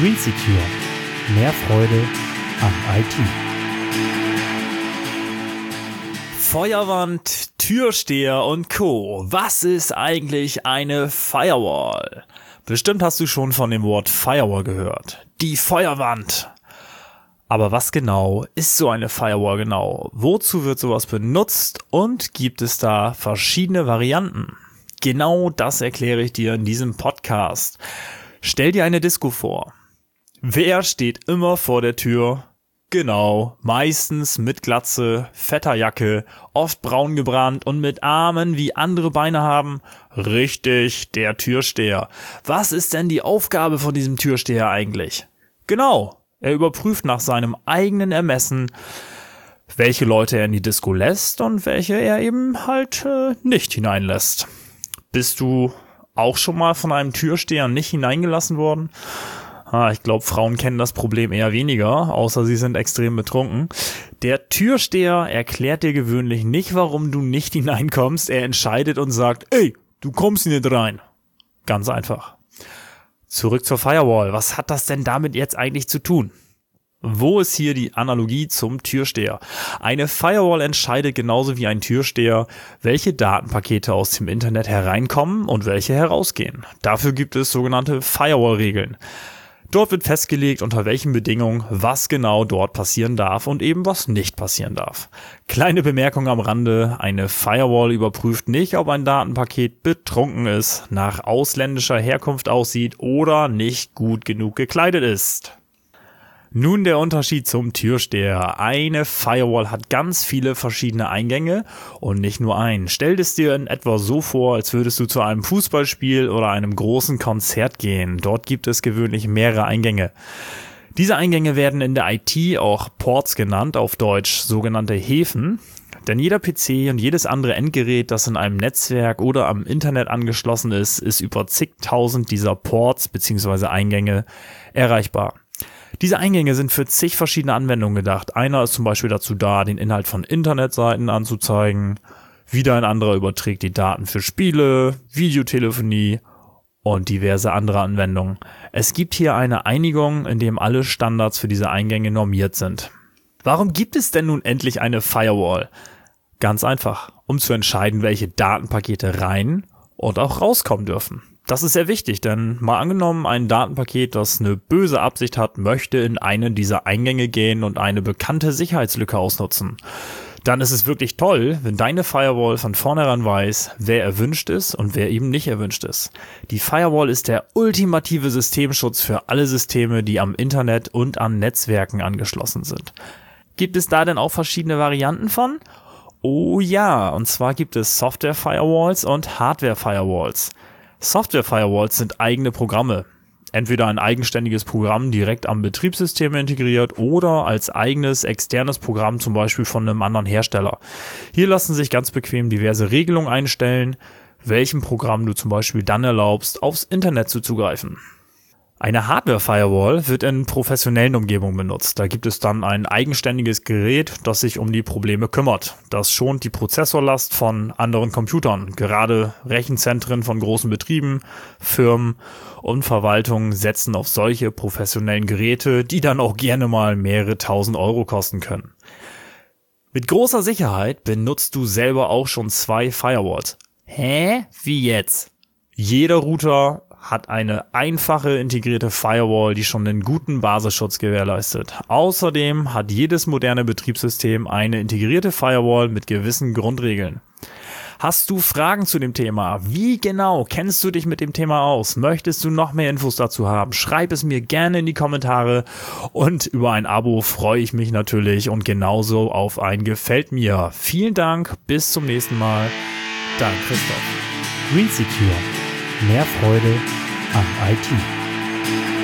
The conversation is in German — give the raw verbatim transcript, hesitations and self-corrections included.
Green Secure. Mehr Freude am I T. Feuerwand, Türsteher und Co. Was ist eigentlich eine Firewall? Bestimmt hast du schon von dem Wort Firewall gehört. Die Feuerwand. Aber was genau ist so eine Firewall genau? Wozu wird sowas benutzt und gibt es da verschiedene Varianten? Genau das erkläre ich dir in diesem Podcast. Stell dir eine Disco vor. Wer steht immer vor der Tür? Genau, meistens mit Glatze, fetter Jacke, oft braun gebrannt und mit Armen wie andere Beine haben. Richtig, der Türsteher. Was ist denn die Aufgabe von diesem Türsteher eigentlich? Genau, er überprüft nach seinem eigenen Ermessen, welche Leute er in die Disco lässt und welche er eben halt äh, nicht hineinlässt. Bist du auch schon mal von einem Türsteher nicht hineingelassen worden? Ah, ich glaube, Frauen kennen das Problem eher weniger, außer sie sind extrem betrunken. Der Türsteher erklärt dir gewöhnlich nicht, warum du nicht hineinkommst. Er entscheidet und sagt, ey, du kommst nicht rein. Ganz einfach. Zurück zur Firewall. Was hat das denn damit jetzt eigentlich zu tun? Wo ist hier die Analogie zum Türsteher? Eine Firewall entscheidet genauso wie ein Türsteher, welche Datenpakete aus dem Internet hereinkommen und welche herausgehen. Dafür gibt es sogenannte Firewall-Regeln. Dort wird festgelegt, unter welchen Bedingungen was genau dort passieren darf und eben was nicht passieren darf. Kleine Bemerkung am Rande, eine Firewall überprüft nicht, ob ein Datenpaket betrunken ist, nach ausländischer Herkunft aussieht oder nicht gut genug gekleidet ist. Nun der Unterschied zum Türsteher. Eine Firewall hat ganz viele verschiedene Eingänge und nicht nur einen. Stell es dir in etwa so vor, als würdest du zu einem Fußballspiel oder einem großen Konzert gehen. Dort gibt es gewöhnlich mehrere Eingänge. Diese Eingänge werden in der I T auch Ports genannt, auf Deutsch sogenannte Häfen. Denn jeder P C und jedes andere Endgerät, das in einem Netzwerk oder am Internet angeschlossen ist, ist über zigtausend dieser Ports bzw. Eingänge erreichbar. Diese Eingänge sind für zig verschiedene Anwendungen gedacht. Einer ist zum Beispiel dazu da, den Inhalt von Internetseiten anzuzeigen. Wieder ein anderer überträgt die Daten für Spiele, Videotelefonie und diverse andere Anwendungen. Es gibt hier eine Einigung, in dem alle Standards für diese Eingänge normiert sind. Warum gibt es denn nun endlich eine Firewall? Ganz einfach, um zu entscheiden, welche Datenpakete rein und auch rauskommen dürfen. Das ist sehr wichtig, denn mal angenommen, ein Datenpaket, das eine böse Absicht hat, möchte in einen dieser Eingänge gehen und eine bekannte Sicherheitslücke ausnutzen. Dann ist es wirklich toll, wenn deine Firewall von vornherein weiß, wer erwünscht ist und wer eben nicht erwünscht ist. Die Firewall ist der ultimative Systemschutz für alle Systeme, die am Internet und an Netzwerken angeschlossen sind. Gibt es da denn auch verschiedene Varianten von? Oh ja, und zwar gibt es Software-Firewalls und Hardware-Firewalls. Software-Firewalls sind eigene Programme. Entweder ein eigenständiges Programm direkt am Betriebssystem integriert oder als eigenes externes Programm, zum Beispiel von einem anderen Hersteller. Hier lassen sich ganz bequem diverse Regelungen einstellen, welchem Programm du zum Beispiel dann erlaubst, aufs Internet zuzugreifen. Eine Hardware-Firewall wird in professionellen Umgebungen benutzt. Da gibt es dann ein eigenständiges Gerät, das sich um die Probleme kümmert. Das schont die Prozessorlast von anderen Computern. Gerade Rechenzentren von großen Betrieben, Firmen und Verwaltungen setzen auf solche professionellen Geräte, die dann auch gerne mal mehrere tausend Euro kosten können. Mit großer Sicherheit benutzt du selber auch schon zwei Firewalls. Hä? Wie jetzt? Jeder Router hat eine einfache integrierte Firewall, die schon einen guten Basisschutz gewährleistet. Außerdem hat jedes moderne Betriebssystem eine integrierte Firewall mit gewissen Grundregeln. Hast du Fragen zu dem Thema? Wie genau kennst du dich mit dem Thema aus? Möchtest du noch mehr Infos dazu haben? Schreib es mir gerne in die Kommentare und über ein Abo freue ich mich natürlich und genauso auf ein Gefällt mir. Vielen Dank, bis zum nächsten Mal. Dein Christoph. Green Secure. Mehr Freude am I T.